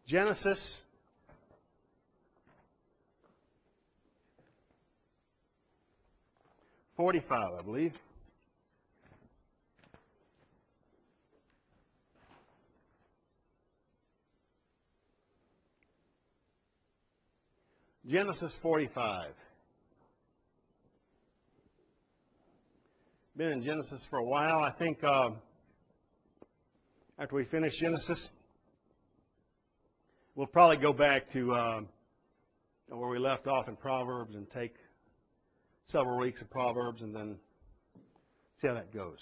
Genesis 45, I believe. Genesis 45. Been in Genesis for a while. I think after we finish Genesis, we'll probably go back to where we left off in Proverbs and take several weeks of Proverbs and then see how that goes.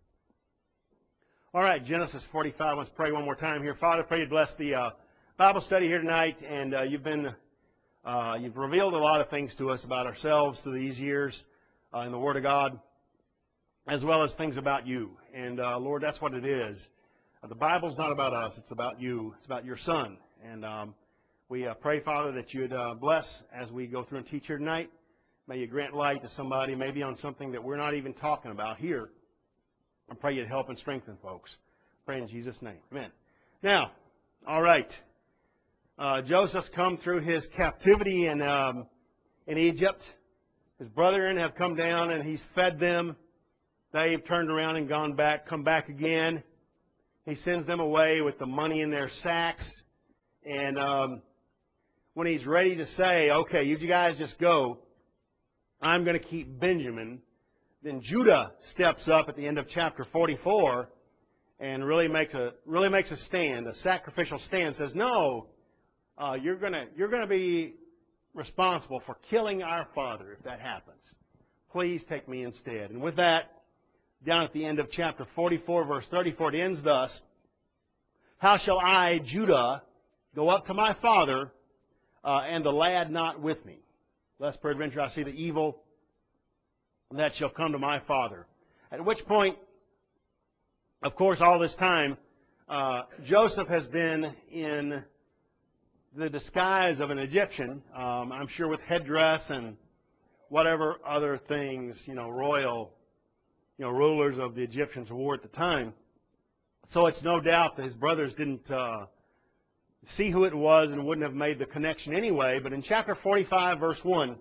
All right, Genesis 45. Let's pray one more time here. Father, pray you bless the Bible study here tonight, and you've revealed a lot of things to us about ourselves through these years in the Word of God, as well as things about you. And Lord, that's what it is. The Bible's not about us; it's about you. It's about your Son. And we pray, Father, that you'd bless as we go through and teach here tonight. May you grant light to somebody, maybe on something that we're not even talking about here. I pray you'd help and strengthen folks. Pray in Jesus' name. Amen. Now, all right. Joseph's come through his captivity in Egypt. His brethren have come down and he's fed them. They've turned around and gone back, come back again. He sends them away with the money in their sacks. And when he's ready to say, okay, you guys just go, I'm going to keep Benjamin, then Judah steps up at the end of chapter 44 and really makes a stand, a sacrificial stand. Says, no, you're going to be responsible for killing our father if that happens. Please take me instead. And with that, down at the end of chapter 44, verse 34, it ends thus: How shall I, Judah, go up to my father, and the lad not with me? Lest peradventure I see the evil that shall come to my father. At which point, of course, all this time, Joseph has been in the disguise of an Egyptian, I'm sure with headdress and whatever other things, royal, rulers of the Egyptians wore at the time. So it's no doubt that his brothers didn't see who it was and wouldn't have made the connection anyway. But in chapter 45, verse 1,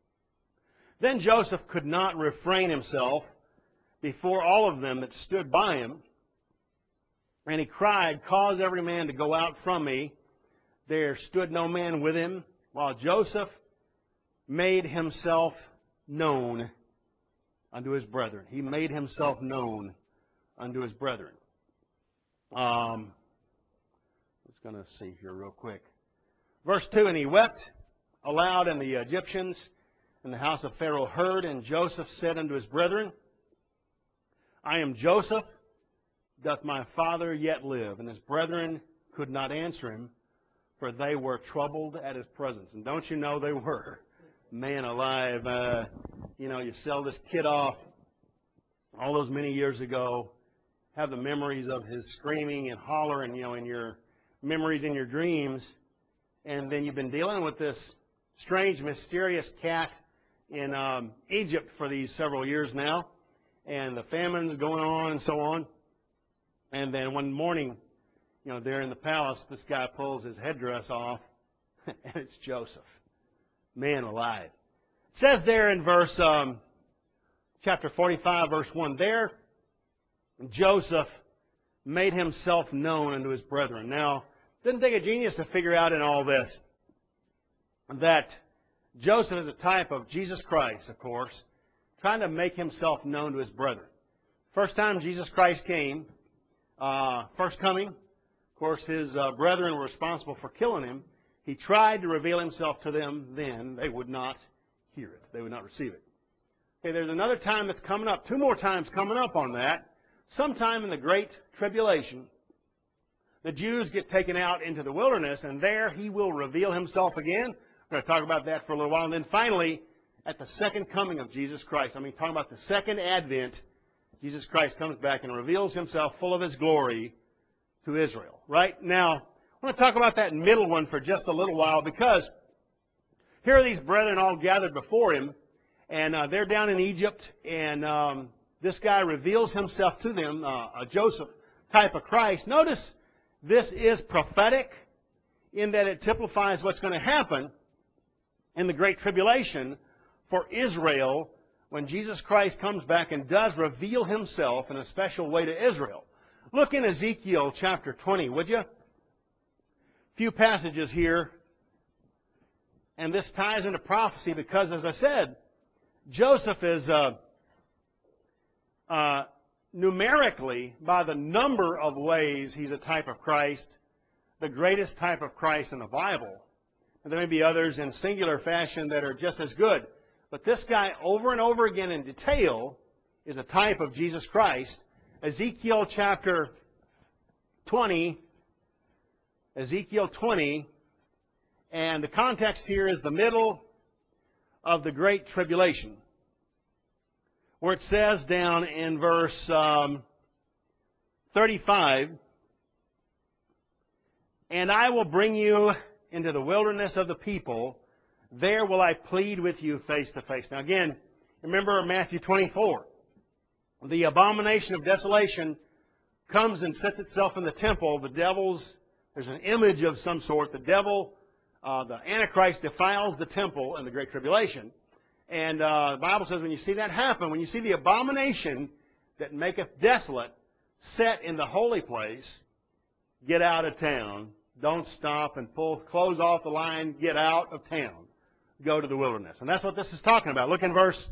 then Joseph could not refrain himself before all of them that stood by him. And he cried, Cause every man to go out from me. There stood no man with him, while Joseph made himself known unto his brethren. He made himself known unto his brethren. I was going to see here real quick. Verse 2, And he wept aloud, and the Egyptians in the house of Pharaoh heard, and Joseph said unto his brethren, I am Joseph, doth my father yet live? And his brethren could not answer him, for they were troubled at his presence. And don't you know they were? Man alive, you sell this kid off all those many years ago, have the memories of his screaming and hollering, in your memories in your dreams, and then you've been dealing with this strange, mysterious cat in Egypt for these several years now, and the famine's going on and so on. And then one morning, there in the palace, this guy pulls his headdress off, and it's Joseph. Man alive. It says there in verse, chapter 45, verse 1, there Joseph made himself known unto his brethren. Now, it didn't take a genius to figure out in all this that Joseph is a type of Jesus Christ, of course, trying to make himself known to his brethren. First time Jesus Christ came, first coming, of course, his brethren were responsible for killing him. He tried to reveal himself to them then. They would not hear it. They would not receive it. Okay, there's another time that's coming up, two more times coming up on that. Sometime in the Great Tribulation, the Jews get taken out into the wilderness, and there he will reveal himself again. We're going to talk about that for a little while. And then finally, at the second coming of Jesus Christ, talking about the second advent, Jesus Christ comes back and reveals himself full of his glory to Israel. Right? Now, I want to talk about that middle one for just a little while, because here are these brethren all gathered before him, and they're down in Egypt, and this guy reveals himself to them, a Joseph type of Christ. Notice this is prophetic. in that it typifies what's going to happen in the Great Tribulation for Israel when Jesus Christ comes back and does reveal himself in a special way to Israel. Look in Ezekiel chapter 20, would you? A few passages here. And this ties into prophecy because, as I said, Joseph is numerically, by the number of ways he's a type of Christ, the greatest type of Christ in the Bible. And there may be others in singular fashion that are just as good. But this guy, over and over again in detail, is a type of Jesus Christ. Ezekiel chapter 20, Ezekiel 20, and the context here is the middle of the Great Tribulation, where it says down in verse 35, "And I will bring you into the wilderness of the people. There will I plead with you face to face." Now again, remember Matthew 24. The abomination of desolation comes and sets itself in the temple. There's an image of some sort. The devil, the Antichrist, defiles the temple in the Great Tribulation. And the Bible says when you see that happen, when you see the abomination that maketh desolate set in the holy place, get out of town. Don't stop and close off the line. Get out of town. Go to the wilderness. And that's what this is talking about. Look in verse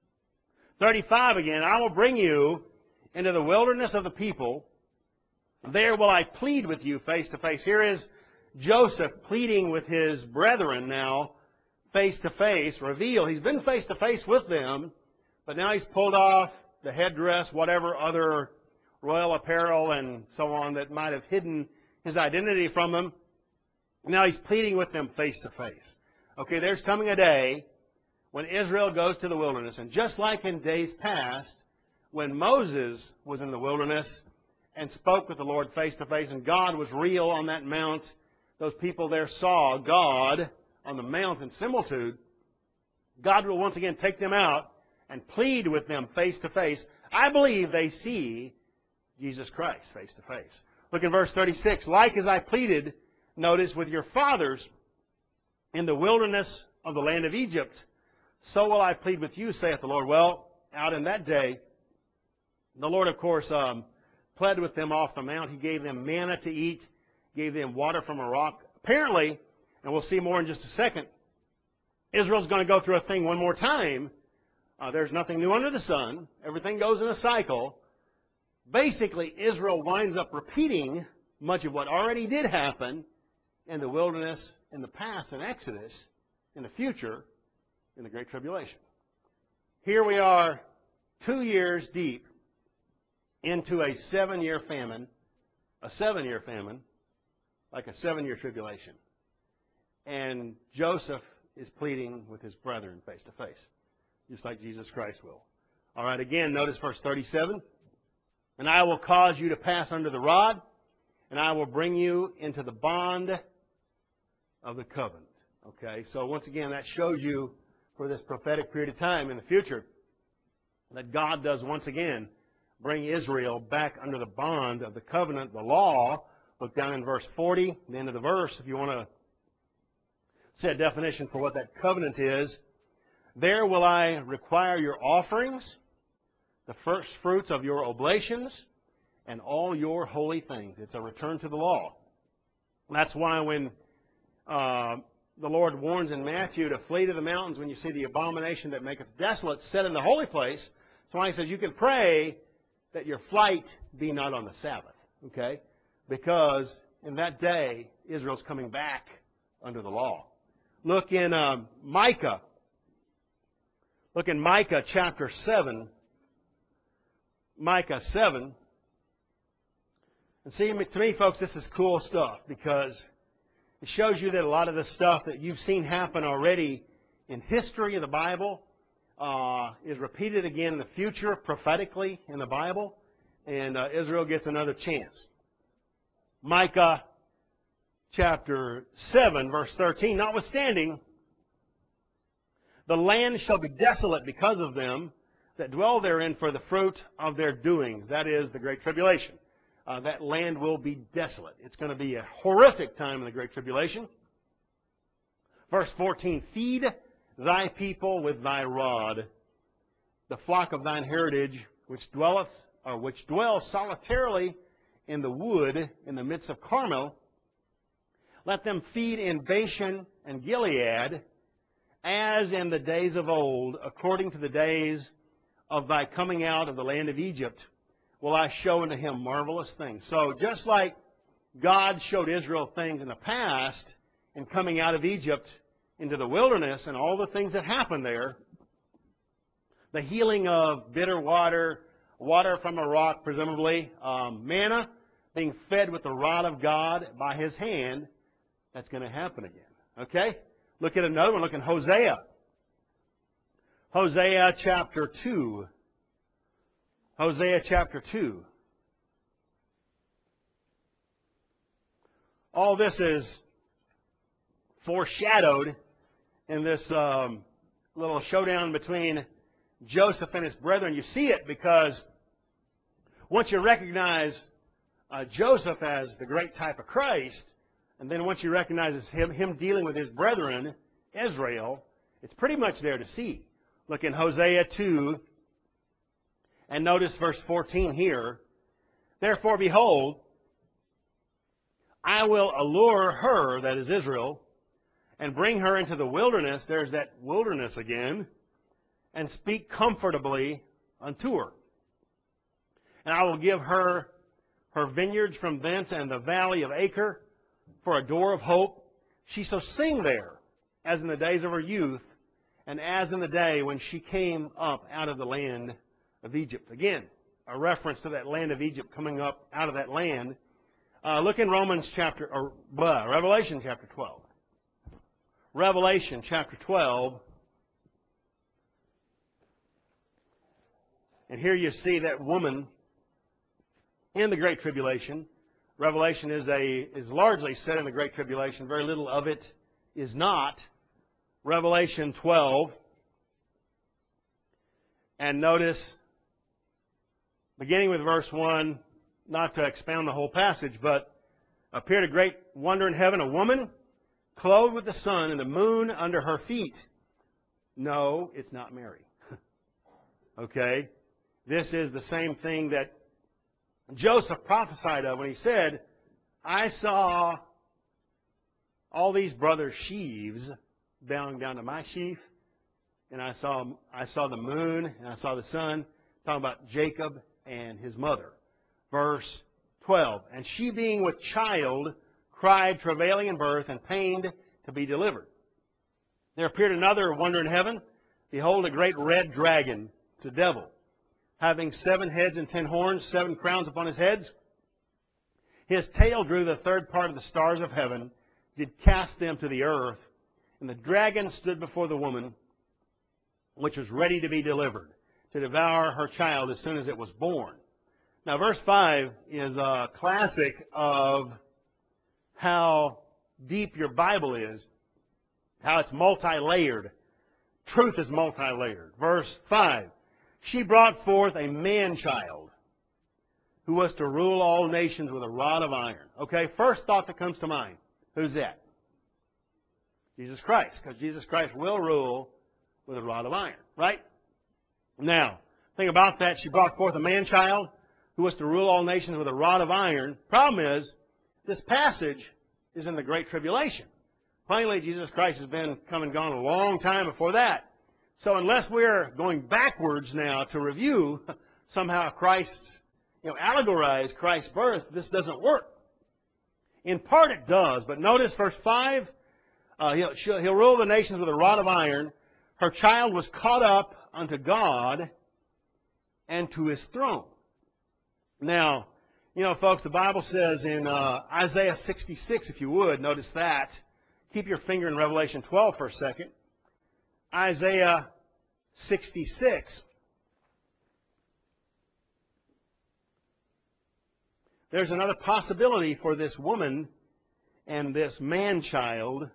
35 again. "I will bring you into the wilderness of the people. There will I plead with you face to face." Here is Joseph pleading with his brethren now, face to face, reveal. He's been face to face with them, but now he's pulled off the headdress, whatever other royal apparel and so on that might have hidden his identity from them. Now he's pleading with them face to face. Okay, there's coming a day when Israel goes to the wilderness. And just like in days past, when Moses was in the wilderness and spoke with the Lord face to face, and God was real on that mount, those people there saw God on the mount in similitude. God will once again take them out and plead with them face to face. I believe they see Jesus Christ face to face. Look in verse 36. "Like as I pleaded, notice, with your fathers in the wilderness of the land of Egypt, so will I plead with you, saith the Lord." Well, out in that day, the Lord, of course, pled with them off the mount. He gave them manna to eat, gave them water from a rock. Apparently, and we'll see more in just a second, Israel's going to go through a thing one more time. There's nothing new under the sun. Everything goes in a cycle. Basically, Israel winds up repeating much of what already did happen in the wilderness in the past, in Exodus, in the future, in the Great Tribulation. Here we are 2 years deep into a 7-year famine, like a 7-year tribulation. And Joseph is pleading with his brethren face to face, just like Jesus Christ will. All right, again, notice verse 37. "And I will cause you to pass under the rod, and I will bring you into the bond of the covenant." Okay, so once again, that shows you for this prophetic period of time in the future that God does once again bring Israel back under the bond of the covenant, the law. Look down in verse 40, the end of the verse, if you want to see a definition for what that covenant is. "There will I require your offerings, the first fruits of your oblations, and all your holy things." It's a return to the law. That's why when the Lord warns in Matthew to flee to the mountains when you see the abomination that maketh desolate set in the holy place, that's why he says you can pray that your flight be not on the Sabbath. Okay? Because in that day, Israel's coming back under the law. Look in Micah. Look in Micah chapter 7. Micah 7. And see, to me, folks, this is cool stuff because it shows you that a lot of the stuff that you've seen happen already in history of the Bible is repeated again in the future prophetically in the Bible. And Israel gets another chance. Micah chapter 7, verse 13. "Notwithstanding, the land shall be desolate because of them that dwell therein for the fruit of their doings." That is the Great Tribulation. that land will be desolate. It's going to be a horrific time in the Great Tribulation. Verse 14, feed thy people with thy rod, the flock of thine heritage, which dwell solitarily in the wood in the midst of Carmel. Let them feed in Bashan and Gilead, as in the days of old, according to the days of thy coming out of the land of Egypt, will I show unto him marvelous things. So just like God showed Israel things in the past in coming out of Egypt into the wilderness and all the things that happened there, the healing of bitter water, water from a rock presumably, manna, being fed with the rod of God by His hand, that's going to happen again. Okay? Look at another one. Look at Hosea. Hosea chapter 2. Hosea chapter 2. All this is foreshadowed in this little showdown between Joseph and his brethren. You see it because once you recognize Joseph as the great type of Christ, and then once you recognize him dealing with his brethren, Israel, it's pretty much there to see. Look in Hosea 2, and notice verse 14 here. Therefore, behold, I will allure her, that is Israel, and bring her into the wilderness, there's that wilderness again, and speak comfortably unto her. And I will give her her vineyards from thence and the valley of Acre for a door of hope. She shall sing there, as in the days of her youth, and as in the day when she came up out of the land of Egypt. Again, a reference to that land of Egypt coming up out of that land. Look in Revelation chapter 12. Revelation chapter 12. And here you see that woman in the Great Tribulation. Revelation is largely set in the Great Tribulation. Very little of it is not. Revelation 12. And notice, beginning with verse 1, not to expound the whole passage, but appeared a great wonder in heaven, a woman clothed with the sun and the moon under her feet. No, it's not Mary. Okay? This is the same thing that Joseph prophesied of when he said, I saw all these brothers' sheaves bowing down to my sheaf, and I saw the moon, and I saw the sun, talking about Jacob and his mother. Verse 12, and she being with child cried, travailing in birth, and pained to be delivered. There appeared another wonder in heaven. Behold, a great red dragon, the devil, having 7 heads and 10 horns, 7 crowns upon his heads. His tail drew the third part of the stars of heaven, did cast them to the earth. And the dragon stood before the woman, which was ready to be delivered, to devour her child as soon as it was born. Now, verse 5 is a classic of how deep your Bible is, how it's multi-layered. Truth is multi-layered. Verse 5. She brought forth a man-child who was to rule all nations with a rod of iron. Okay, first thought that comes to mind. Who's that? Jesus Christ, because Jesus Christ will rule with a rod of iron, right? Now, think about that. She brought forth a man-child who was to rule all nations with a rod of iron. Problem is, this passage is in the Great Tribulation. Plainly, Jesus Christ has been come and gone a long time before that. So unless we're going backwards now to review somehow Christ's, allegorize Christ's birth, this doesn't work. In part it does, but notice verse 5, he'll rule the nations with a rod of iron. Her child was caught up unto God and to His throne. Now, folks, the Bible says in Isaiah 66, if you would, notice that. Keep your finger in Revelation 12 for a second. Isaiah 66. There's another possibility for this woman and this man-child.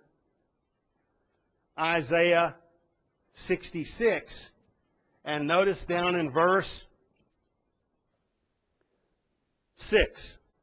Isaiah 66. And notice down in verse 6.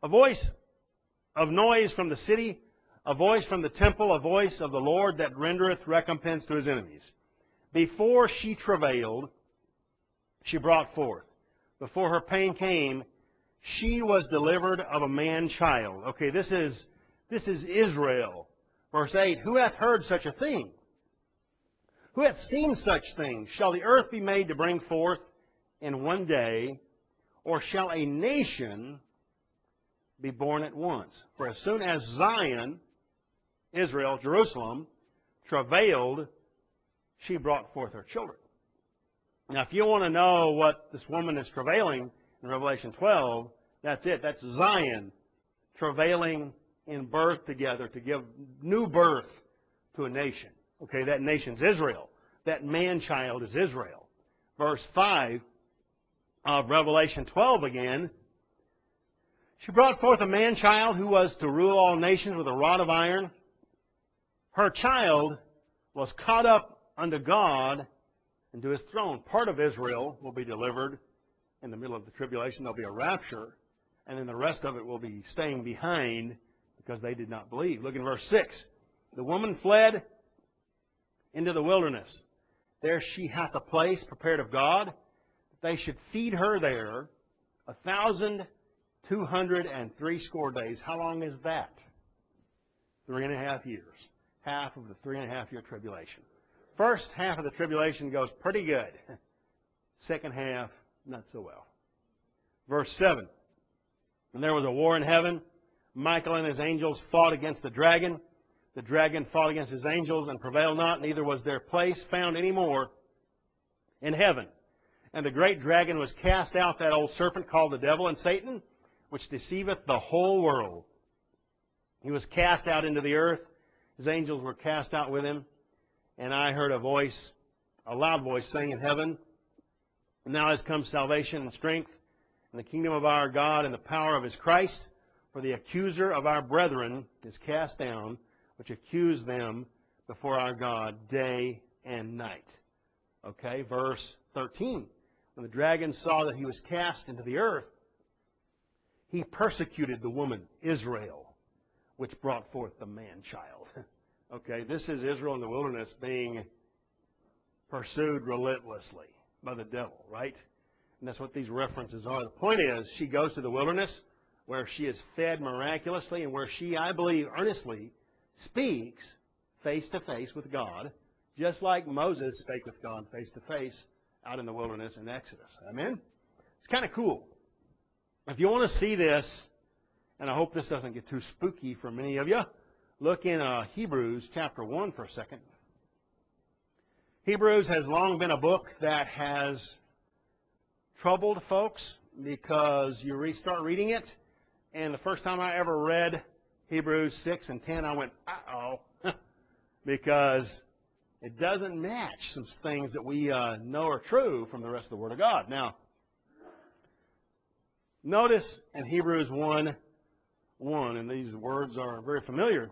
A voice of noise from the city, a voice from the temple, a voice of the Lord that rendereth recompense to his enemies. Before she travailed, she brought forth. Before her pain came, she was delivered of a man-child. Okay, this is Israel. Verse 8, who hath heard such a thing? Who hath seen such things? Shall the earth be made to bring forth in one day, or shall a nation be born at once? For as soon as Zion, Israel, Jerusalem, travailed, she brought forth her children. Now, if you want to know what this woman is travailing in Revelation 12, that's it. That's Zion travailing in birth together to give new birth to a nation. Okay, that nation's Israel. That man-child is Israel. Verse 5 of Revelation 12 again. She brought forth a man-child who was to rule all nations with a rod of iron. Her child was caught up unto God and to his throne. Part of Israel will be delivered in the middle of the tribulation. There'll be a rapture. And then the rest of it will be staying behind because they did not believe. Look in verse 6. The woman fled into the wilderness. There she hath a place prepared of God, that they should feed her there 1,260 days. How long is that? 3.5 years. Half of the 3.5-year tribulation. First half of the tribulation goes pretty good. Second half, not so well. Verse 7. And there was a war in heaven. Michael and his angels fought against the dragon. The dragon fought against his angels and prevailed not, neither was their place found any more in heaven. And the great dragon was cast out, that old serpent called the devil and Satan, which deceiveth the whole world. He was cast out into the earth. His angels were cast out with him. And I heard a loud voice saying in heaven, now has come salvation and strength, and the kingdom of our God and the power of his Christ. For the accuser of our brethren is cast down, which accuse them before our God day and night. Okay, verse 13. When the dragon saw that he was cast into the earth, he persecuted the woman, Israel, which brought forth the man-child. Okay, this is Israel in the wilderness being pursued relentlessly by the devil, right? And that's what these references are. The point is, she goes to the wilderness where she is fed miraculously and where she, I believe, earnestly speaks face-to-face with God, just like Moses spake with God face-to-face out in the wilderness in Exodus. Amen? It's kind of cool. If you want to see this, and I hope this doesn't get too spooky for many of you, look in Hebrews chapter 1 for a second. Hebrews has long been a book that has troubled folks because you start reading it, and the first time I ever read Hebrews 6 and 10, I went, uh-oh, because it doesn't match some things that we know are true from the rest of the Word of God. Now, notice in Hebrews 1:1, and these words are very familiar.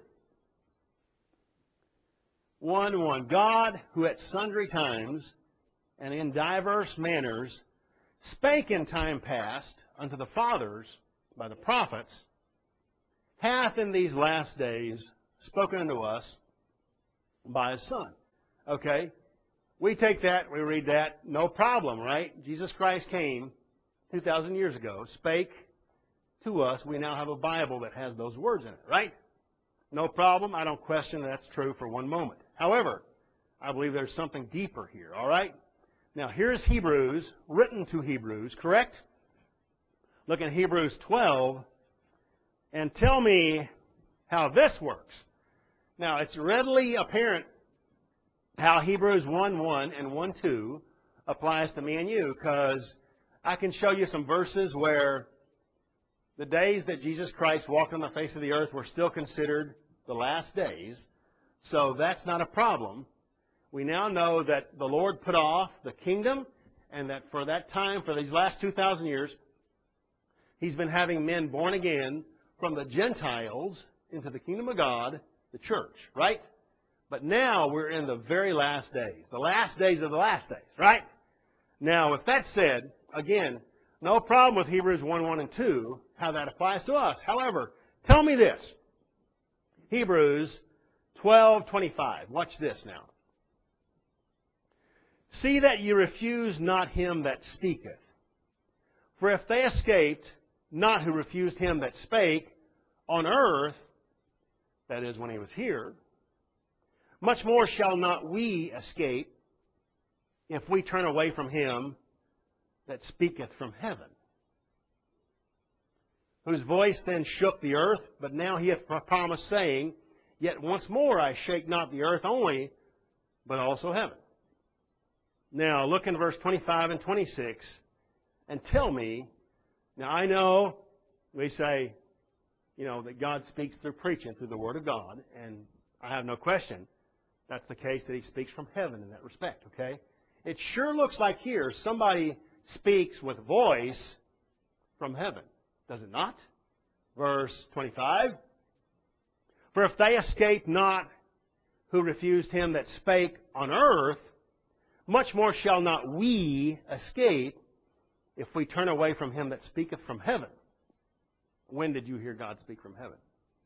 1:1, God, who at sundry times and in diverse manners spake in time past unto the fathers by the prophets, hath in these last days spoken unto us by his Son. Okay? We take that, we read that, no problem, right? Jesus Christ came 2,000 years ago, spake to us. We now have a Bible that has those words in it, right? No problem. I don't question that's true for one moment. However, I believe there's something deeper here, all right? Now, here's Hebrews, written to Hebrews, correct? Look at Hebrews 12 and tell me how this works. Now, it's readily apparent how Hebrews 1:1 and 1:2 applies to me and you, because I can show you some verses where the days that Jesus Christ walked on the face of the earth were still considered the last days, so that's not a problem. We now know that the Lord put off the kingdom, and that for that time, for these last 2,000 years, He's been having men born again from the Gentiles into the kingdom of God, the church, right? But now we're in the very last days, the last days of the last days, right? Now, with that said, again, No problem with Hebrews 1:1 and 2, how that applies to us. However, tell me this. Hebrews 12:25. Watch this now. See that ye refuse not him that speaketh. For if they escaped not who refused him that spake on earth, that is, when he was here, much more shall not we escape if we turn away from him that speaketh from heaven. Whose voice then shook the earth, but now he hath promised, saying, Yet once more I shake not the earth only, but also heaven. Now look in verse 25 and 26 and tell me, now I know we say, that God speaks through preaching, through the Word of God, and I have no question that's the case, that he speaks from heaven in that respect, okay? It sure looks like here somebody speaks with voice from heaven, does it not? Verse 25, For if they escape not who refused him that spake on earth, much more shall not we escape if we turn away from him that speaketh from heaven. When did you hear God speak from heaven?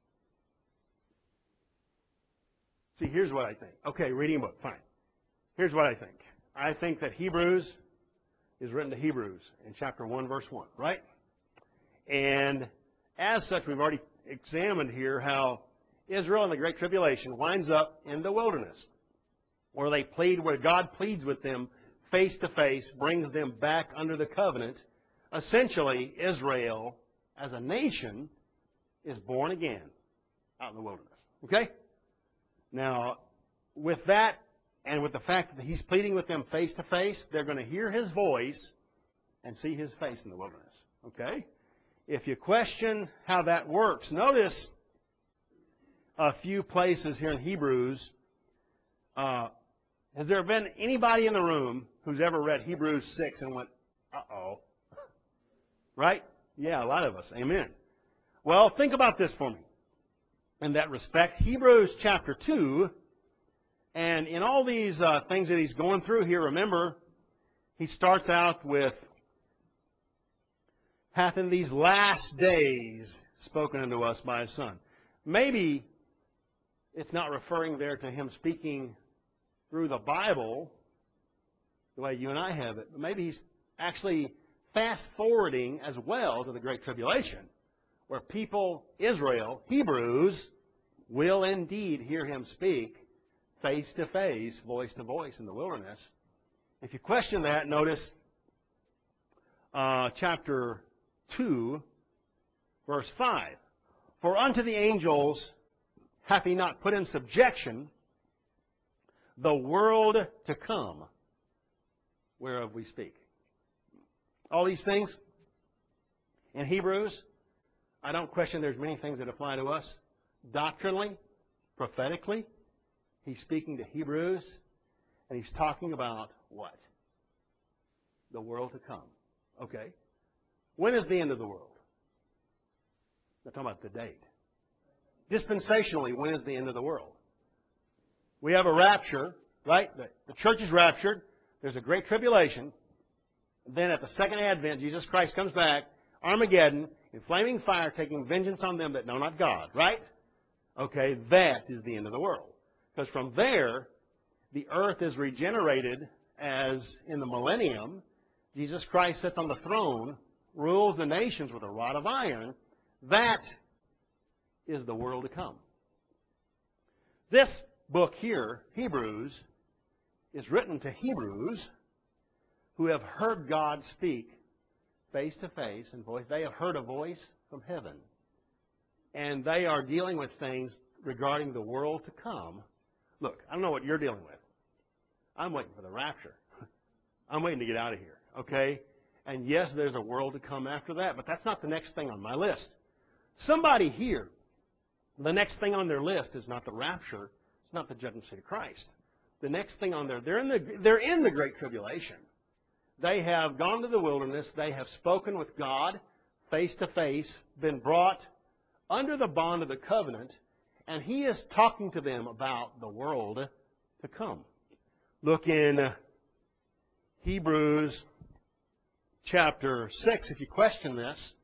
See, here's what I think. Okay, reading a book, fine. Here's what I think. I think that Hebrews is written to Hebrews in chapter 1, verse 1, right? And as such, we've already examined here how Israel in the Great Tribulation winds up in the wilderness, where God pleads with them face to face, brings them back under the covenant. Essentially, Israel, as a nation, is born again out in the wilderness. Okay? Now, with that, and with the fact that he's pleading with them face to face, they're going to hear his voice and see his face in the wilderness. Okay? If you question how that works, notice a few places here in Hebrews. Has there been anybody in the room who's ever read Hebrews 6 and went, uh-oh? Right? Yeah, a lot of us. Amen. Well, think about this for me. In that respect, Hebrews chapter 2, and in all these things that he's going through here, remember, he starts out with, hath in these last days spoken unto us by his Son. Maybe it's not referring there to him speaking through the Bible, the way you and I have it, but maybe he's actually fast-forwarding as well to the Great Tribulation, where people, Israel, Hebrews, will indeed hear him speak face-to-face, voice-to-voice in the wilderness. If you question that, notice chapter 2, verse 5. For unto the angels hath he not put in subjection the world to come, whereof we speak. All these things in Hebrews, I don't question there's many things that apply to us. Doctrinally, prophetically, he's speaking to Hebrews, and he's talking about what? The world to come. Okay. When is the end of the world? I'm talking about the date. Dispensationally, when is the end of the world? We have a rapture, right? The church is raptured. There's a great tribulation. Then at the second advent, Jesus Christ comes back, Armageddon, in flaming fire, taking vengeance on them that know not God, right? Okay, that is the end of the world. Because from there, the earth is regenerated as in the millennium. Jesus Christ sits on the throne, rules the nations with a rod of iron. That is the world to come. This book here, Hebrews, is written to Hebrews who have heard God speak face to face and voice. They have heard a voice from heaven. And they are dealing with things regarding the world to come. Look, I don't know what you're dealing with. I'm waiting for the rapture. I'm waiting to get out of here. Okay? And yes, there's a world to come after that, but that's not the next thing on my list. Somebody here, the next thing on their list is not the rapture. It's not the judgment seat of Christ. The next thing on there, they're in the Great Tribulation. They have gone to the wilderness. They have spoken with God face to face, been brought under the bond of the covenant, and he is talking to them about the world to come. Look in Hebrews chapter 6 if you question this.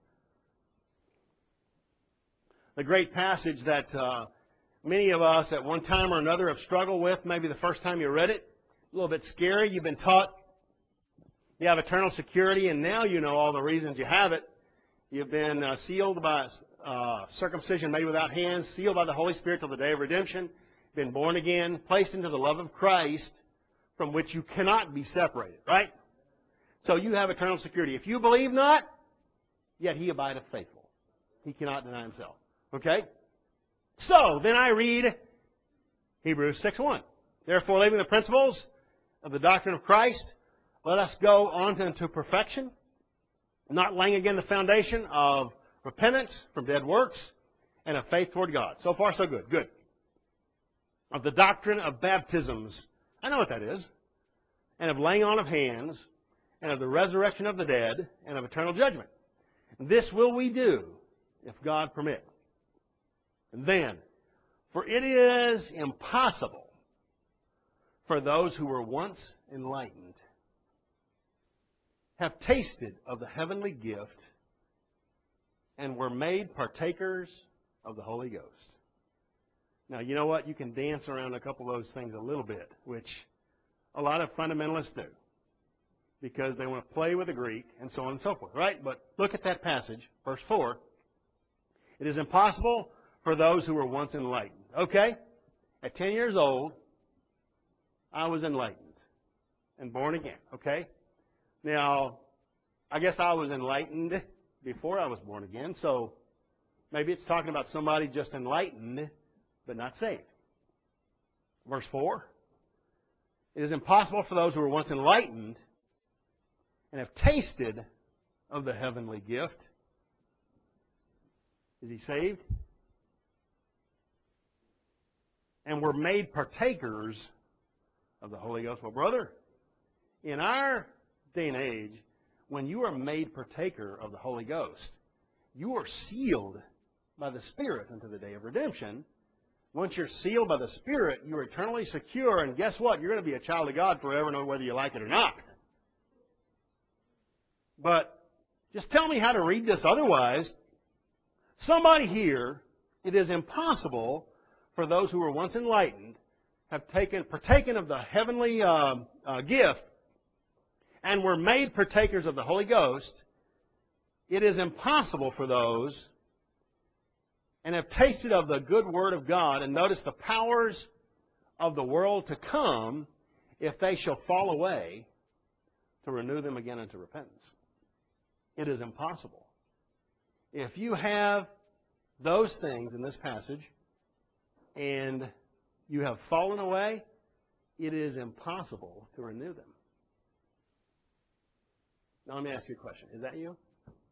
The great passage that many of us at one time or another have struggled with, maybe the first time you read it. A little bit scary. You've been taught you have eternal security, and now you know all the reasons you have it. You've been sealed by circumcision made without hands, sealed by the Holy Spirit till the day of redemption, been born again, placed into the love of Christ, from which you cannot be separated, right? So you have eternal security. If you believe not, yet he abideth faithful. He cannot deny himself. Okay? So, then I read Hebrews 6:1. Therefore, leaving the principles of the doctrine of Christ, let us go on into perfection, not laying again the foundation of repentance from dead works and of faith toward God. So far, so good. Good. Of the doctrine of baptisms. I know what that is. And of laying on of hands, and of the resurrection of the dead, and of eternal judgment. This will we do, if God permit. And then, for it is impossible for those who were once enlightened, have tasted of the heavenly gift, and were made partakers of the Holy Ghost. Now, you know what? You can dance around a couple of those things a little bit, which a lot of fundamentalists do, because they want to play with the Greek and so on and so forth, right? But look at that passage, verse 4. It is impossible for those who were once enlightened. Okay? At 10 years old, I was enlightened and born again. Okay? Now, I guess I was enlightened before I was born again, so maybe it's talking about somebody just enlightened but not saved. Verse 4. It is impossible for those who were once enlightened and have tasted of the heavenly gift. Is he saved? And were made partakers of the Holy Ghost. Well, brother, in our day and age, when you are made partaker of the Holy Ghost, you are sealed by the Spirit unto the day of redemption. Once you're sealed by the Spirit, you're eternally secure, and guess what? You're going to be a child of God forever, no whether you like it or not. But just tell me how to read this otherwise. Somebody here, it is impossible for those who were once enlightened, have partaken of the heavenly gift, and were made partakers of the Holy Ghost. It is impossible for those, and have tasted of the good word of God, and notice the powers of the world to come, if they shall fall away, to renew them again unto repentance. It is impossible. If you have those things in this passage, and you have fallen away, it is impossible to renew them. Now let me ask you a question. Is that you?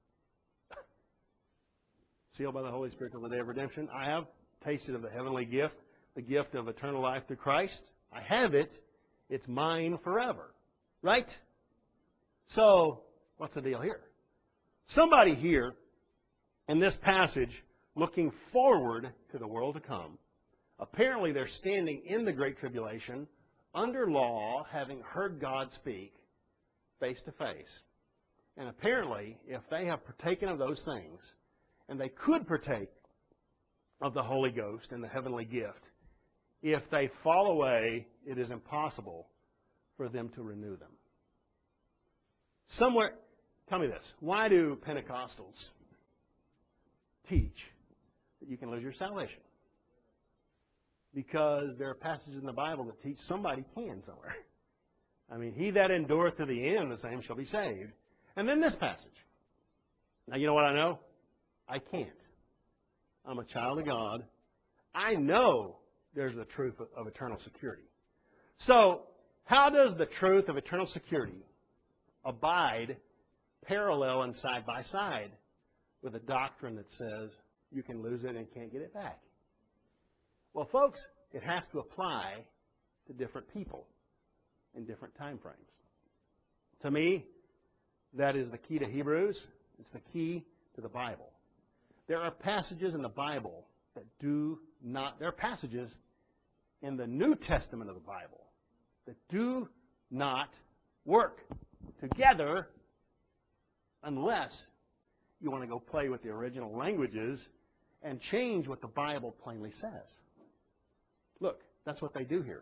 Sealed by the Holy Spirit till the day of redemption. I have tasted of the heavenly gift, the gift of eternal life through Christ. I have it. It's mine forever. Right? So, what's the deal here? Somebody here in this passage, looking forward to the world to come, apparently they're standing in the Great Tribulation, under law, having heard God speak face to face. And apparently, if they have partaken of those things, and they could partake of the Holy Ghost and the heavenly gift, if they fall away, it is impossible for them to renew them. Somewhere, tell me this, why do Pentecostals teach that you can lose your salvation? Because there are passages in the Bible that teach somebody can somewhere. I mean, he that endureth to the end, the same shall be saved. And then this passage. Now, you know what I know? I can't. I'm a child of God. I know there's the truth of eternal security. So, how does the truth of eternal security abide parallel and side by side with a doctrine that says you can lose it and can't get it back? Well, folks, it has to apply to different people in different time frames. To me, that is the key to Hebrews. It's the key to the Bible. There are passages in the Bible that do not, there are passages in the New Testament of the Bible that do not work together unless you want to go play with the original languages and change what the Bible plainly says. Look, that's what they do here.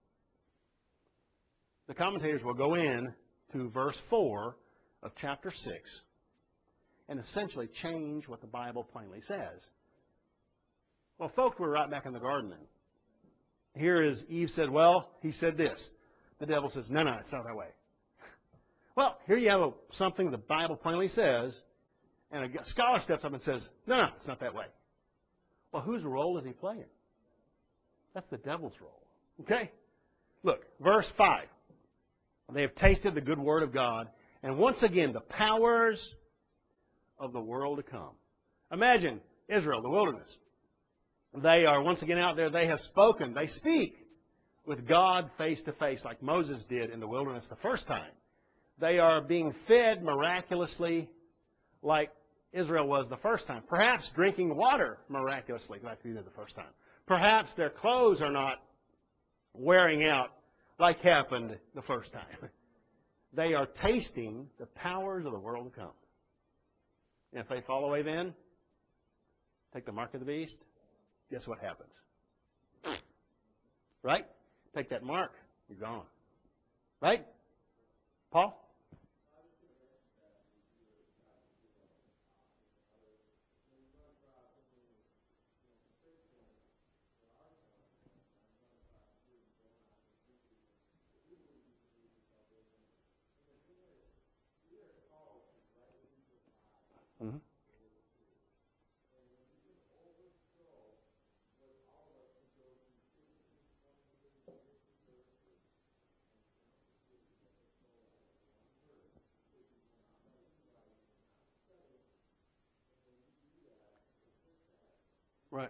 The commentators will go in to verse 4 of chapter 6 and essentially change what the Bible plainly says. Well, folks, we're right back in the garden then. Here is Eve said, well, he said this. The devil says, no, it's not that way. Well, here you have something the Bible plainly says, and a scholar steps up and says, no, it's not that way. Well, whose role is he playing? That's the devil's role. Okay? Look, verse 5. They have tasted the good word of God, and once again, the powers of the world to come. Imagine Israel, the wilderness. They are once again out there. They have spoken. They speak with God face to face like Moses did in the wilderness the first time. They are being fed miraculously like Israel was the first time. Perhaps drinking water miraculously like they did the first time. Perhaps their clothes are not wearing out like happened the first time. They are tasting the powers of the world to come. And if they fall away then, take the mark of the beast, guess what happens? Right? Take that mark, you're gone. Right? Paul? Mm-hmm. Right.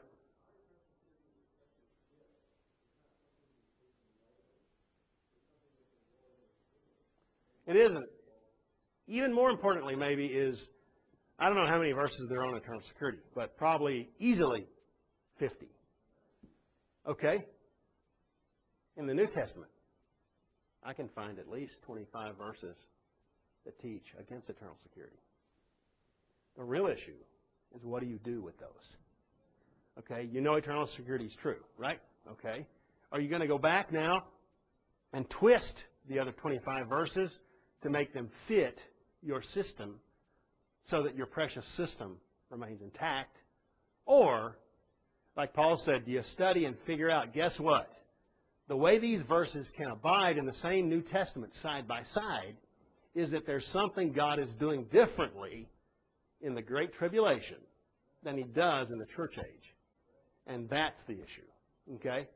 It isn't. Even more importantly, maybe, is I don't know how many verses there are on eternal security, but probably easily 50. Okay? In the New Testament, I can find at least 25 verses that teach against eternal security. The real issue is what do you do with those? Okay? You know eternal security is true, right? Okay? Are you going to go back now and twist the other 25 verses to make them fit your system so that your precious system remains intact? Or, like Paul said, do you study and figure out, guess what? The way these verses can abide in the same New Testament side by side is that there's something God is doing differently in the Great Tribulation than He does in the church age. And that's the issue. Okay?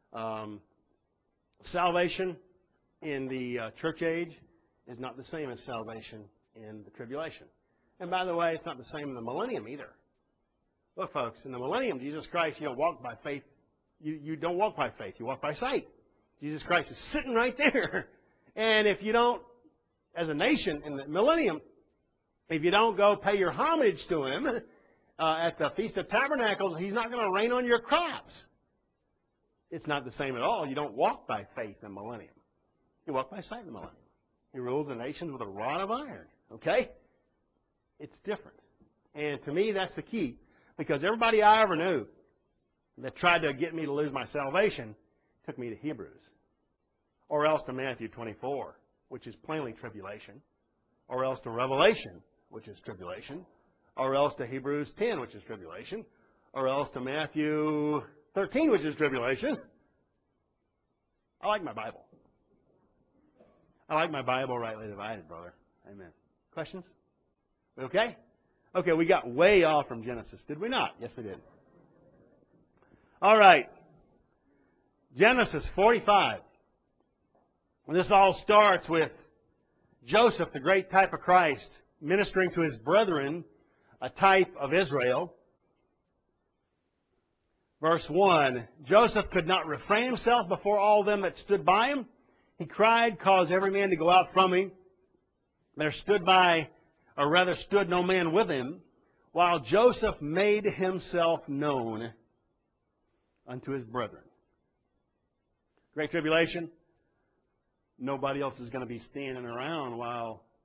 Salvation in the church age is not the same as salvation in the tribulation. And by the way, it's not the same in the millennium either. Look, folks, in the millennium, Jesus Christ, you don't walk by faith. You don't walk by faith. You walk by sight. Jesus Christ is sitting right there. And if you don't, as a nation in the millennium, if you don't go pay your homage to Him at the Feast of Tabernacles, He's not going to rain on your crops. It's not the same at all. You don't walk by faith in the millennium. You walk by sight in the millennium. He rules the nations with a rod of iron. Okay? It's different. And to me, that's the key. Because everybody I ever knew that tried to get me to lose my salvation took me to Hebrews. Or else to Matthew 24, which is plainly tribulation. Or else to Revelation, which is tribulation. Or else to Hebrews 10, which is tribulation. Or else to Matthew 13, which is tribulation. I like my Bible. I like my Bible rightly divided, brother. Amen. Questions? Okay? Okay, we got way off from Genesis, did we not? Yes, we did. All right. Genesis 45. And this all starts with Joseph, the great type of Christ, ministering to his brethren, a type of Israel. Verse 1, Joseph could not refrain himself before all them that stood by him. He cried, caused every man to go out from him. There stood no man with him, while Joseph made himself known unto his brethren. Great tribulation. Nobody else is going to be standing around while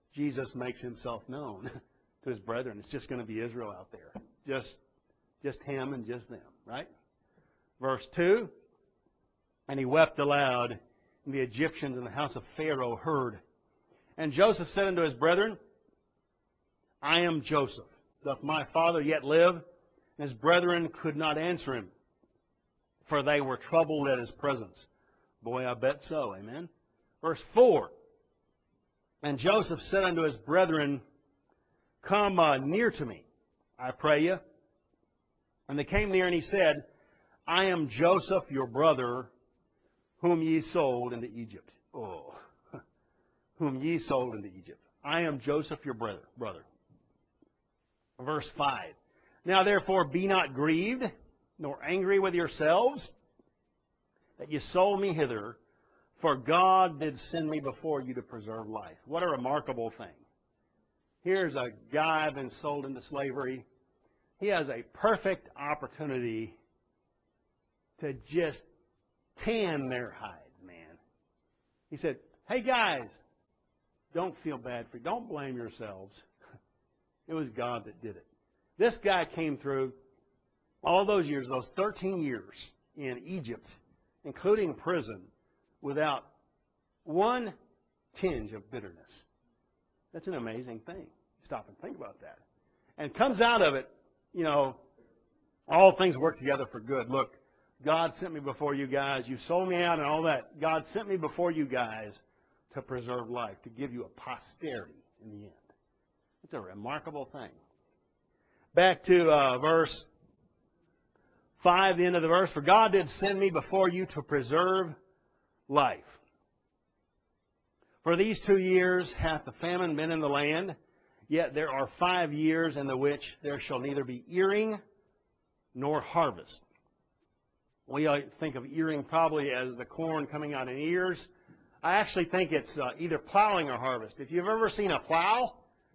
Jesus makes himself known to his brethren. It's just going to be Israel out there. Just him and just them, right? Verse 2, and he wept aloud, and the Egyptians in the house of Pharaoh heard. And Joseph said unto his brethren, I am Joseph. Doth my father yet live? And his brethren could not answer him, for they were troubled at his presence. Boy, I bet so. Amen. Verse 4, and Joseph said unto his brethren, Come near to me, I pray you. And they came near, and he said, I am Joseph, your brother, whom ye sold into Egypt. Oh, whom ye sold into Egypt. I am Joseph, your brother. Verse 5, Now therefore be not grieved, nor angry with yourselves, that ye sold me hither, for God did send me before you to preserve life. What a remarkable thing. Here's a guy been sold into slavery. He has a perfect opportunity to just tan their hides, man. He said, hey guys, don't feel bad for you. Don't blame yourselves. It was God that did it. This guy came through all those years, those 13 years in Egypt, including prison, without one tinge of bitterness. That's an amazing thing. Stop and think about that. And comes out of it, you know, all things work together for good. Look, God sent me before you guys. You sold me out and all that. God sent me before you guys to preserve life, to give you a posterity in the end. It's a remarkable thing. Back to verse 5, the end of the verse. For God did send me before you to preserve life. For these 2 years hath the famine been in the land, yet there are 5 years in the which there shall neither be earing nor harvest. We think of earing probably as the corn coming out in ears. I actually think it's either plowing or harvest. If you've ever seen a plow,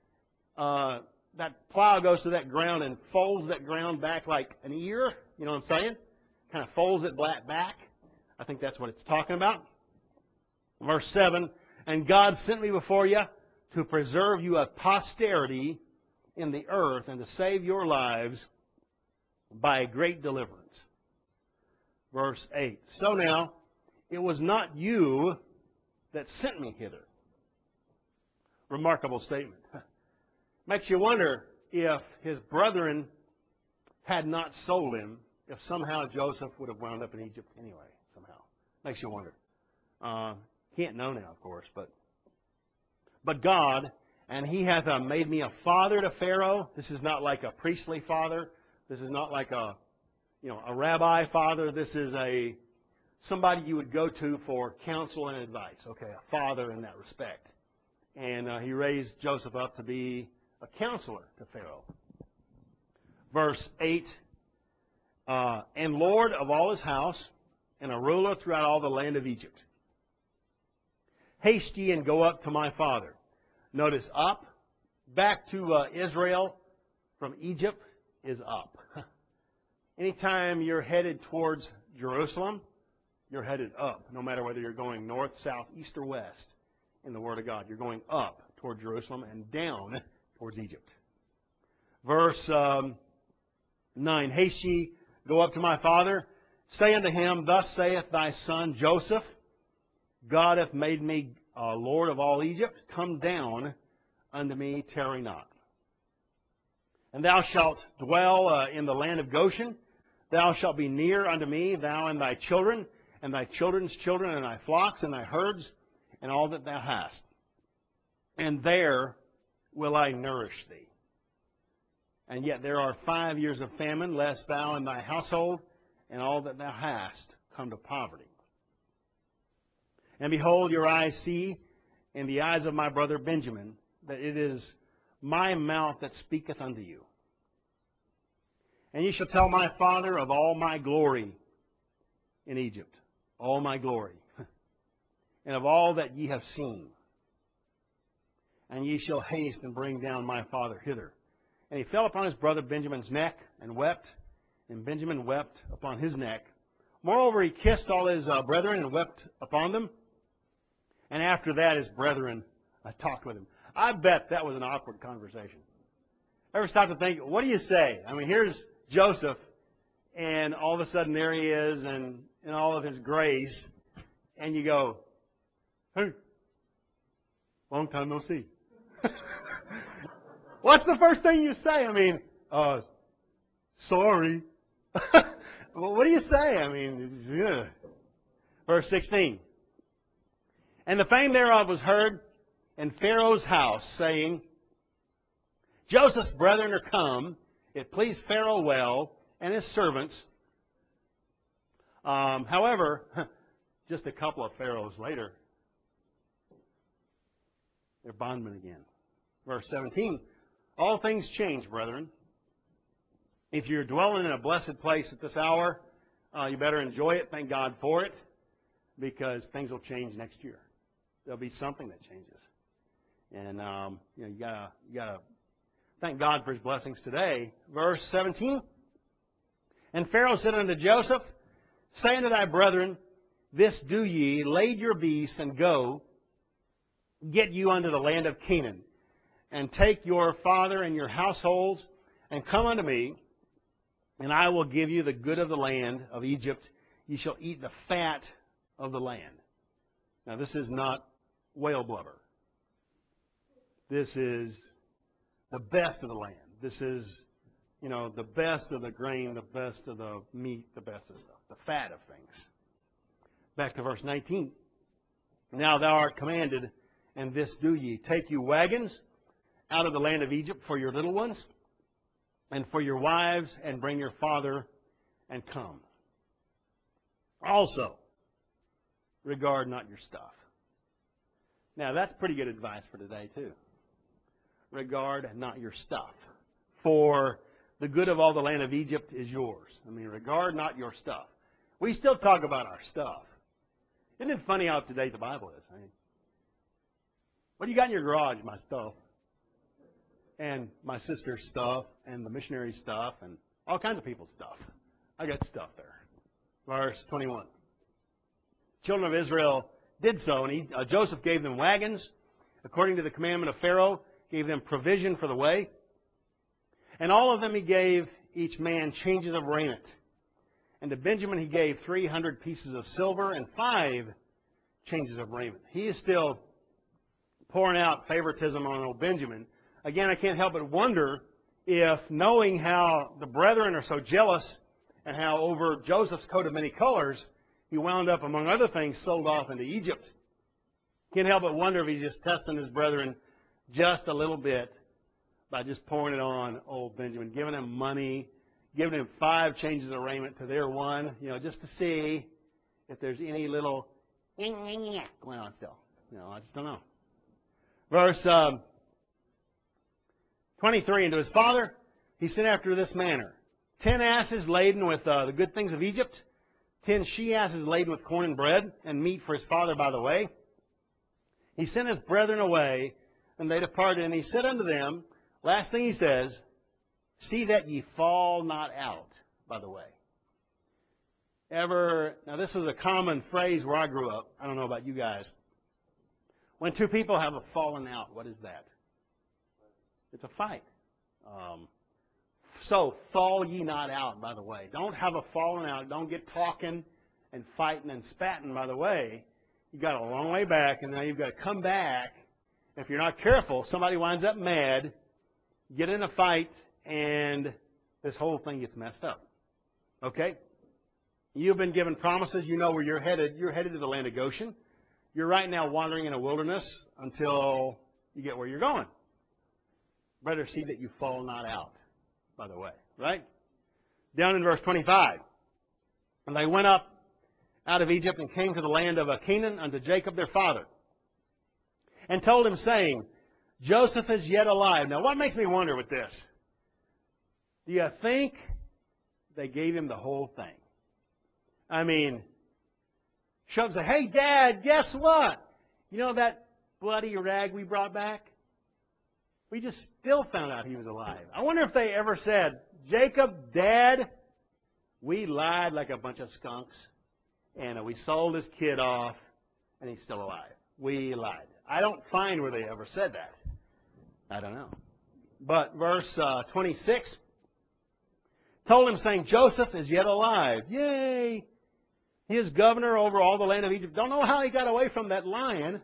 that plow goes to that ground and folds that ground back like an ear. You know what I'm saying? Kind of folds it back. I think that's what it's talking about. Verse 7, and God sent me before you to preserve you a posterity in the earth and to save your lives by a great deliverance. Verse 8, so now it was not you that sent me hither. Remarkable statement. Makes you wonder if his brethren had not sold him, if somehow Joseph would have wound up in Egypt anyway, somehow. Makes you wonder. Can't know now, of course, but God, and he hath made me a father to Pharaoh. This is not like a priestly father. This is not like a rabbi father. This is somebody you would go to for counsel and advice. Okay, a father in that respect. And he raised Joseph up to be a counselor to Pharaoh. Verse 8, and Lord of all his house, and a ruler throughout all the land of Egypt. Haste ye and go up to my father. Notice up, back to Israel from Egypt is up. Anytime you're headed towards Jerusalem, you're headed up, no matter whether you're going north, south, east, or west in the Word of God. You're going up toward Jerusalem and down towards Egypt. Verse 9, haste ye, go up to my father, say unto him, thus saith thy son Joseph, God hath made me Lord of all Egypt. Come down unto me, tarry not. And thou shalt dwell in the land of Goshen. Thou shalt be near unto me, thou and thy children, and thy children's children, and thy flocks, and thy herds, and all that thou hast. And there will I nourish thee. And yet there are 5 years of famine, lest thou and thy household, and all that thou hast, come to poverty. And behold, your eyes see, and the eyes of my brother Benjamin, that it is my mouth that speaketh unto you. And ye shall tell my father of all my glory in Egypt, all my glory, and of all that ye have seen. And ye shall haste and bring down my father hither. And he fell upon his brother Benjamin's neck and wept, and Benjamin wept upon his neck. Moreover, he kissed all his brethren and wept upon them. And after that, his brethren talked with him. I bet that was an awkward conversation. Ever stop to think, what do you say? I mean, here's Joseph, and all of a sudden there he is and in all of his grace, and you go, hey, long time no see. What's the first thing you say? I mean, sorry. Well, what do you say? I mean, yeah. Verse 16. And the fame thereof was heard in Pharaoh's house, saying, Joseph's brethren are come. It pleased Pharaoh well, and his servants. However, just a couple of pharaohs later, they're bondmen again. Verse 17. All things change, brethren. If you're dwelling in a blessed place at this hour, you better enjoy it. Thank God for it, because things will change next year. There'll be something that changes, and you gotta thank God for His blessings today. Verse 17. And Pharaoh said unto Joseph, Say unto thy brethren, This do ye, lade your beasts, and go, get you unto the land of Canaan, and take your father and your households, and come unto me, and I will give you the good of the land of Egypt. Ye shall eat the fat of the land. Now, this is not whale blubber. This is the best of the land. This is, the best of the grain, the best of the meat, the best of stuff, the fat of things. Back to verse 19. Now thou art commanded, and this do ye. Take you wagons out of the land of Egypt for your little ones, and for your wives, and bring your father, and come. Also, regard not your stuff. Now, that's pretty good advice for today, too. Regard not your stuff. For the good of all the land of Egypt is yours. I mean, regard not your stuff. We still talk about our stuff. Isn't it funny how up-to-date the Bible is? I mean, what do you got in your garage? My stuff. And my sister's stuff, and the missionary stuff, and all kinds of people's stuff. I got stuff there. Verse 21. Children of Israel did so, and Joseph gave them wagons, according to the commandment of Pharaoh, gave them provision for the way. And all of them he gave each man changes of raiment. And to Benjamin he gave 300 pieces of silver and 5 changes of raiment. He is still pouring out favoritism on old Benjamin. Again, I can't help but wonder if, knowing how the brethren are so jealous and how over Joseph's coat of many colors, he wound up, among other things, sold off into Egypt. Can't help but wonder if he's just testing his brethren just a little bit by just pouring it on old Benjamin, giving him money, giving him 5 changes of raiment to their 1, just to see if there's any little going on still. I just don't know. Verse 23, and to his father he sent after this manner: 10 asses laden with the good things of Egypt, 10 she-asses laden with corn and bread, and meat for his father by the way. He sent his brethren away, and they departed. And he said unto them, last thing he says, See that ye fall not out by the way. Now this was a common phrase where I grew up. I don't know about you guys. When two people have a falling out, what is that? It's a fight. So, fall ye not out, by the way. Don't have a falling out. Don't get talking and fighting and spatting, by the way. You've got a long way back, and now you've got to come back. If you're not careful, somebody winds up mad, get in a fight, and this whole thing gets messed up. Okay? You've been given promises. You know where you're headed. You're headed to the land of Goshen. You're right now wandering in a wilderness until you get where you're going. Better see that you fall not out, by the way. Right? Down in verse 25. And they went up out of Egypt and came to the land of Canaan unto Jacob their father. And told him, saying, Joseph is yet alive. Now, what makes me wonder with this? Do you think they gave him the whole thing? I mean, Shub said, hey, Dad, guess what? You know that bloody rag we brought back? We just still found out he was alive. I wonder if they ever said, Jacob, Dad, we lied like a bunch of skunks, and we sold his kid off, and he's still alive. We lied. I don't find where they ever said that. I don't know. But verse 26 told him, saying, Joseph is yet alive. Yay! He is governor over all the land of Egypt. Don't know how he got away from that lion.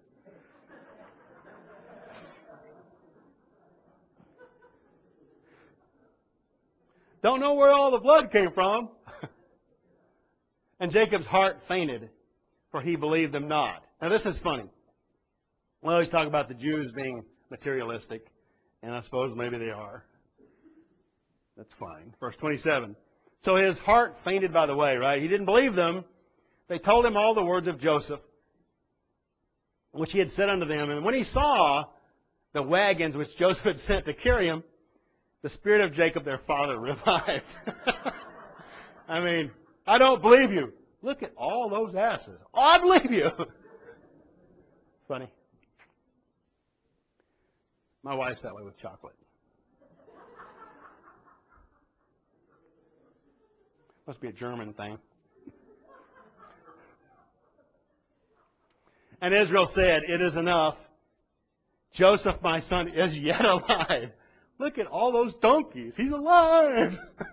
Don't know where all the blood came from. And Jacob's heart fainted, for he believed them not. Now this is funny. We always talk about the Jews being materialistic, and I suppose maybe they are. That's fine. Verse 27. So his heart fainted by the way, right? He didn't believe them. They told him all the words of Joseph, which he had said unto them. And when he saw the wagons which Joseph had sent to carry him, the spirit of Jacob, their father, revived. I mean, I don't believe you. Look at all those asses. Oh, I believe you. Funny. My wife's that way with chocolate. Must be a German thing. And Israel said, it is enough. Joseph, my son, is yet alive. Look at all those donkeys. He's alive.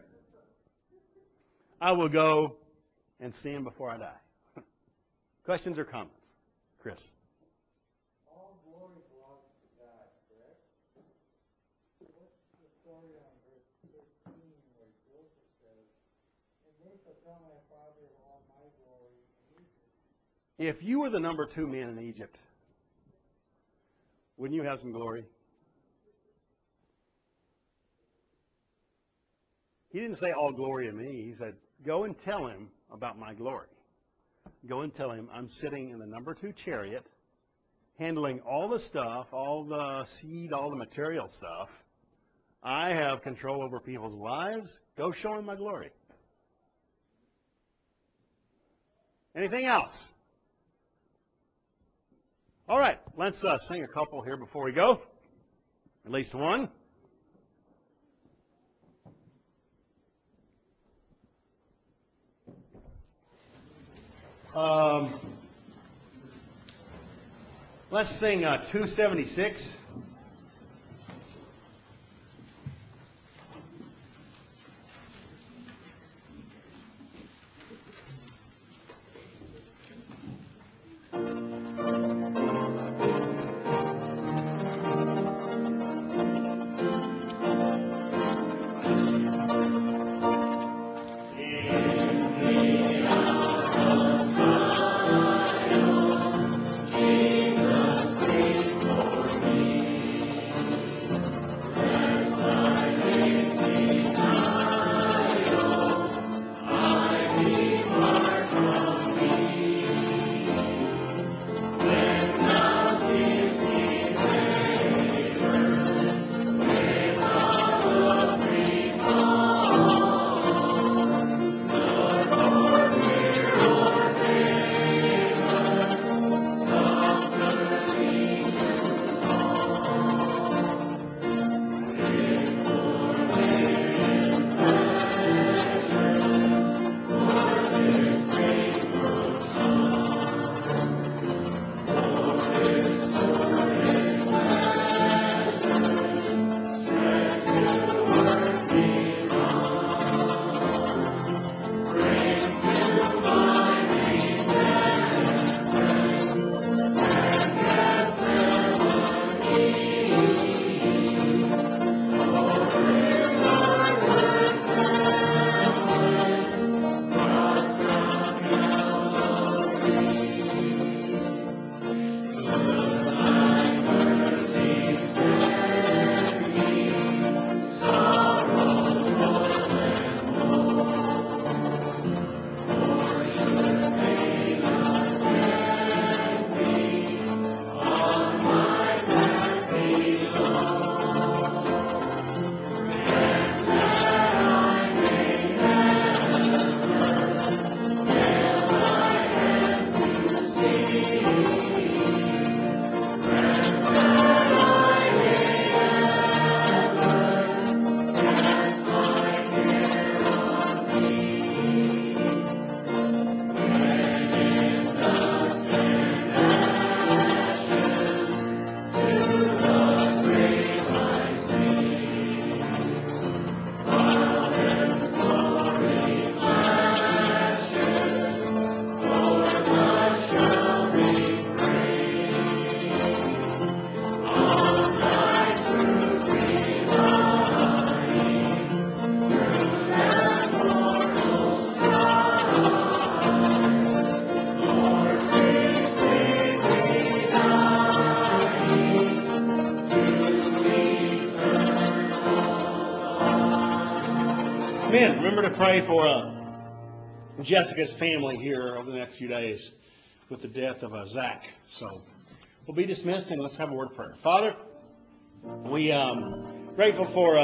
I will go and see him before I die. Questions or comments? Chris. All glory belongs to God, correct? What's the story on verse 13 where Joseph says, and they shall tell my father of all my glory in Egypt? If you were the number 2 man in Egypt, wouldn't you have some glory? He didn't say all glory to me. He said, go and tell him about my glory. Go and tell him I'm sitting in the number 2 chariot, handling all the stuff, all the seed, all the material stuff. I have control over people's lives. Go show him my glory. Anything else? All right, let's sing a couple here before we go. At least one. Let's sing 276. Amen. Remember to pray for Jessica's family here over the next few days with the death of Zach. So we'll be dismissed, and let's have a word of prayer. Father, we grateful for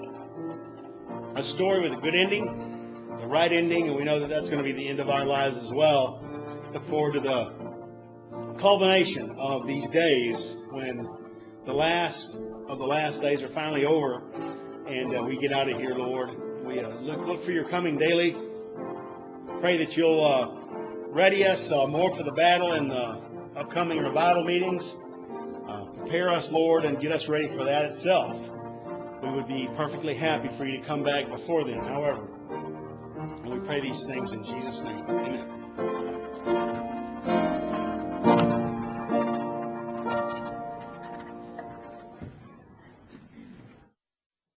a story with a good ending, the right ending, and we know that that's going to be the end of our lives as well. Look forward to the culmination of these days when the last of the last days are finally over, and we get out of here, Lord. We look for your coming daily. Pray that you'll ready us more for the battle and the upcoming revival meetings. Prepare us, Lord, and get us ready for that itself. We would be perfectly happy for you to come back before then, however. And we pray these things in Jesus' name. Amen.